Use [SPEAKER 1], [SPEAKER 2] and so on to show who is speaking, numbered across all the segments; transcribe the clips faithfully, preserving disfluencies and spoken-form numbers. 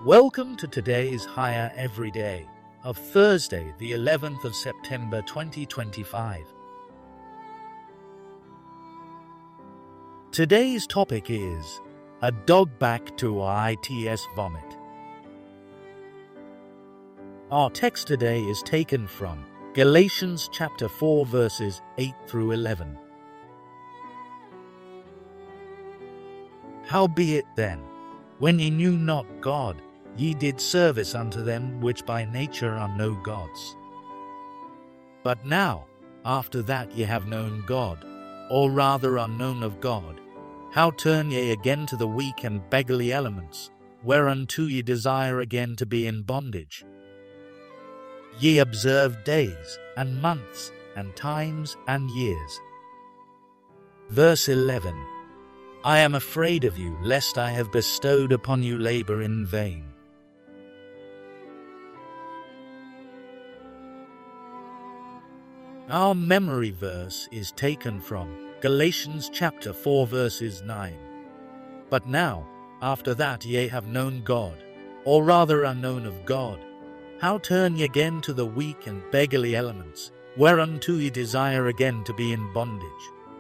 [SPEAKER 1] Welcome to today's Higher Everyday of Thursday, the eleventh of September twenty twenty-five. Today's topic is a dog back to its vomit. Our text today is taken from Galatians chapter four verses eight through eleven. Howbeit then, when ye knew not God, ye did service unto them which by nature are no gods. But now, after that ye have known God, or rather are known of God, how turn ye again to the weak and beggarly elements, whereunto ye desire again to be in bondage? Ye observe days, and months, and times, and years. Verse eleven. I am afraid of you, lest I have bestowed upon you labor in vain. Our memory verse is taken from Galatians chapter four verses nine. But now, after that ye have known God, or rather are known of God, how turn ye again to the weak and beggarly elements, whereunto ye desire again to be in bondage?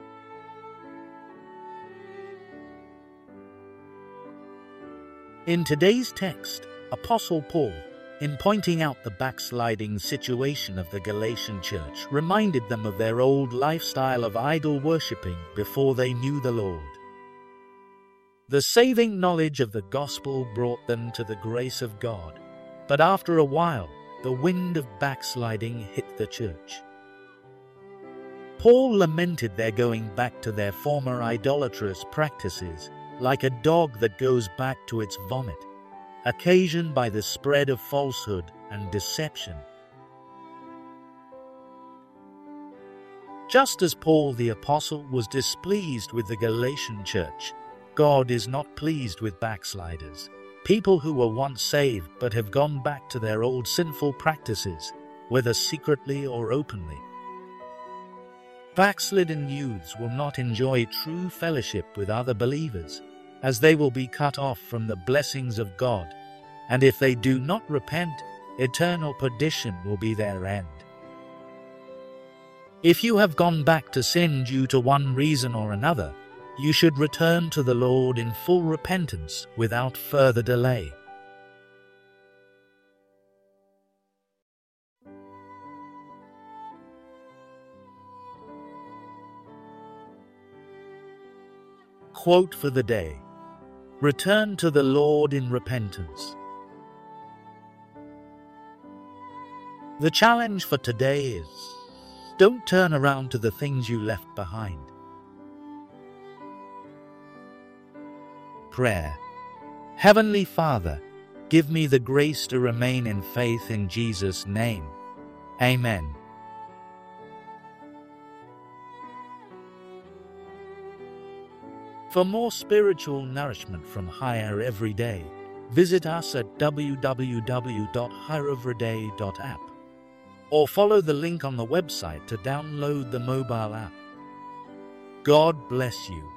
[SPEAKER 1] In today's text, Apostle Paul, in pointing out the backsliding situation of the Galatian church, reminded them of their old lifestyle of idol worshipping before they knew the Lord. The saving knowledge of the gospel brought them to the grace of God, but after a while, the wind of backsliding hit the church. Paul lamented their going back to their former idolatrous practices, like a dog that goes back to its vomit, occasioned by the spread of falsehood and deception. Just as Paul the Apostle was displeased with the Galatian church, God is not pleased with backsliders, people who were once saved but have gone back to their old sinful practices, whether secretly or openly. Backslidden youths will not enjoy true fellowship with other believers, as they will be cut off from the blessings of God, and if they do not repent, eternal perdition will be their end. If you have gone back to sin due to one reason or another, you should return to the Lord in full repentance without further delay. Quote for the day: return to the Lord in repentance. The challenge for today is, don't turn around to the things you left behind. Prayer. Heavenly Father, give me the grace to remain in faith in Jesus' name. Amen. For more spiritual nourishment from Higher Everyday, visit us at w w w dot higher everyday dot app or follow the link on the website to download the mobile app. God bless you.